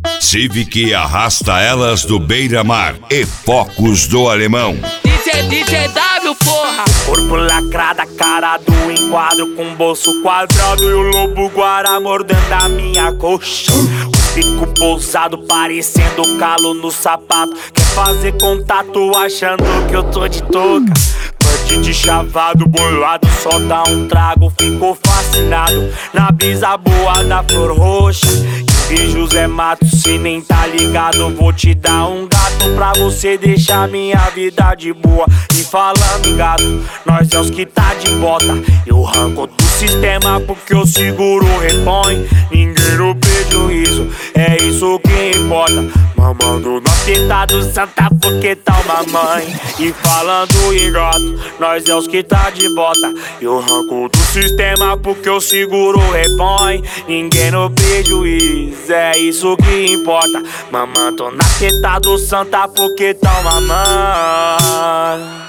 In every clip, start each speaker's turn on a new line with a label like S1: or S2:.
S1: Civic arrasta elas do beira-mar e focos do alemão.
S2: DJ W, porra!
S3: Corpo lacrado, a cara do enquadro com bolso quadrado e o lobo guará mordendo a minha coxa. O pico pousado parecendo calo no sapato. Quer fazer contato achando que eu tô de touca. De chavado, bolado, só dá um trago. Ficou fascinado na brisa boa da flor roxa. E José Matos, se nem tá ligado, vou te dar um gato pra você deixar minha vida de boa. E falando em gato, nós é os que tá de bota. Eu arranco do sistema porque eu seguro o repõe. Ninguém no prejuízo, é isso que importa. Mamando no atentado santa porque tá uma mãe. E falando em gato, nós é os que tá de bota. Eu arranco do sistema porque eu seguro o repõe. Ninguém no prejuízo, é isso que importa. Mamando na teta do santa porque tá uma mãe.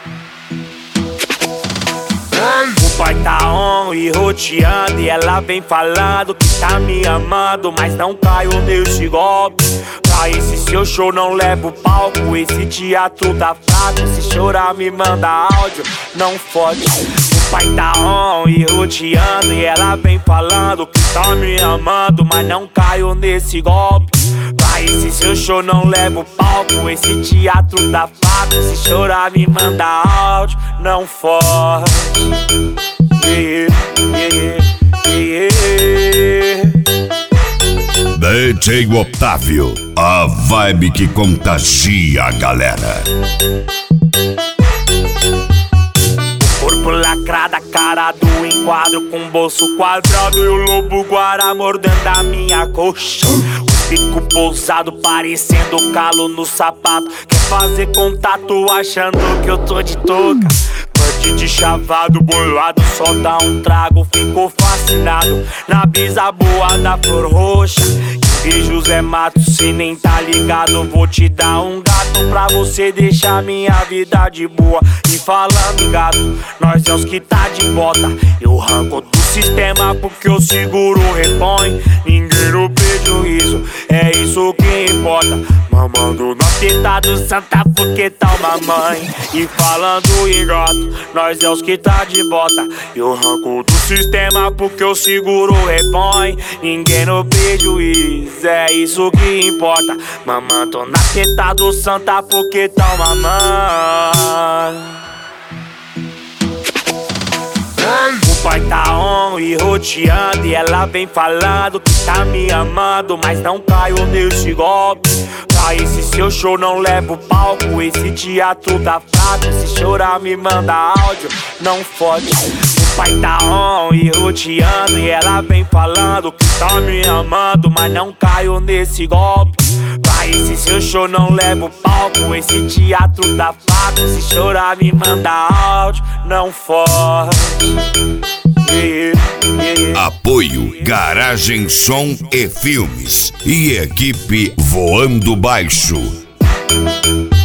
S3: O pai tá on e roteando e ela vem falando que tá me amando, mas não caio nesse golpe. Pra esse seu show não levo palco, esse teatro tá fraco. Se chorar me manda áudio, não fode. O pai tá on e roteando e ela vem falando que tá me amando, mas não caio nesse golpe. Pra esse seu show não levo palco, esse teatro tá fraco. Se chorar me manda áudio, não fode.
S1: DJ Otávio, a vibe que contagia a galera.
S3: Corpo lacrado, a cara do enquadro com bolso quadrado e o lobo guará mordendo a minha coxa. O pico pousado parecendo calo no sapato. Quer fazer contato achando que eu tô de touca. De chavado, bolado, só dá um trago. Ficou fascinado na brisa boa da flor roxa. E José Matos, se nem tá ligado, vou te dar um gato pra você deixar minha vida de boa. E falando em gato, nós é os que tá de bota. Eu arranco do sistema porque eu seguro o repõe. Ninguém no prejuízo, é isso que importa. Mamando na teta do santa porque tá uma mãe. E falando em gato, nós é os que tá de bota. Eu arranco do sistema porque eu seguro o repõe. Ninguém no prejuízo, é isso que importa. Mamando na teta do santa porque tá uma mãe. O pai tá on e roteando e ela vem falando que tá me amando, mas não caio nesse golpe. Pra esse seu show não levo palco, esse teatro tá fraco. Se chorar me manda áudio, não fode. O pai tá on e roteando e ela vem falando que tá me amando, mas não caio nesse golpe. Pra esse seu show não levo palco, esse teatro tá fraco. Se chorar me manda áudio, não fode.
S1: Apoio Garagem Som e Filmes e equipe Voando Baixo.